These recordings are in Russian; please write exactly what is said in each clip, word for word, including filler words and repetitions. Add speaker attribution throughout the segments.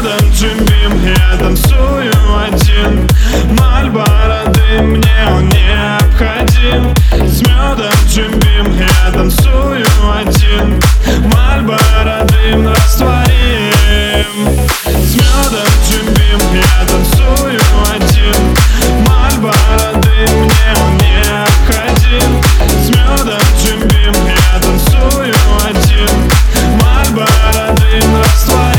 Speaker 1: медом Джим Бим я танцую один. Мальборо дым, мне он необходим. С медом Джим Бим я танцую один. Мальборо дым растворим. С медом Джим Бим я танцую один. Мальборо дым, мне он необходим. С медом Джим Бим я танцую один. Мальборо дым растворим.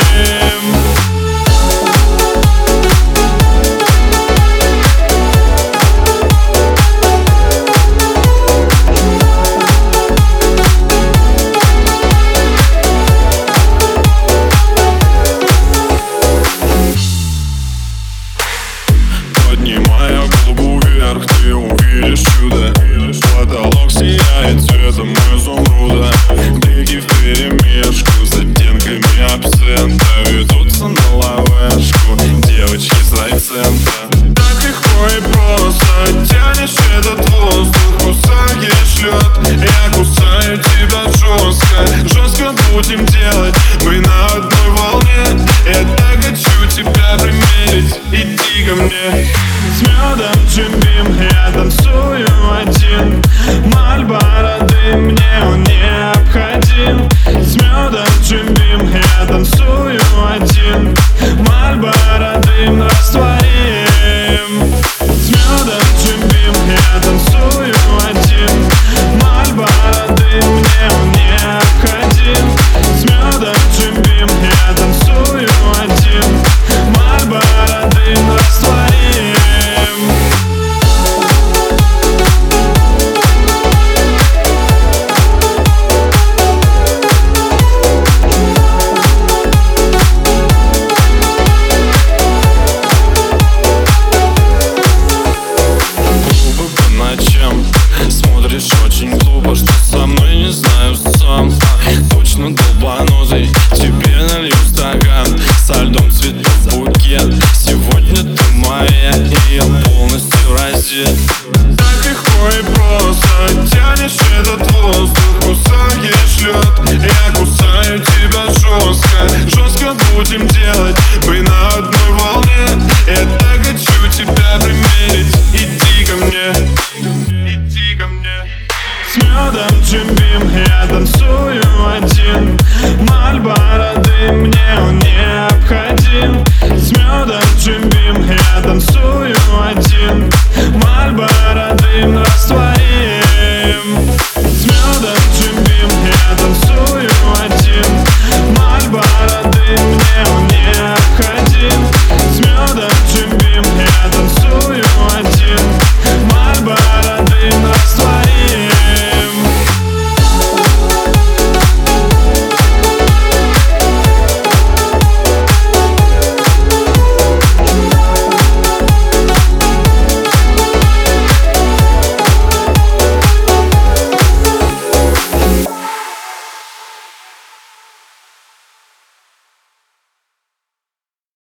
Speaker 2: Поднимая голову вверх, ты увидишь чудо. Потолок сияет цветом изумруда. Блики вперемешку с оттенками абсента ведутся на ловешку девочки с райцентра. Так легко и просто тянешь этот воздух, кусаешь лед. Я кусаю тебя жестко, жестко будем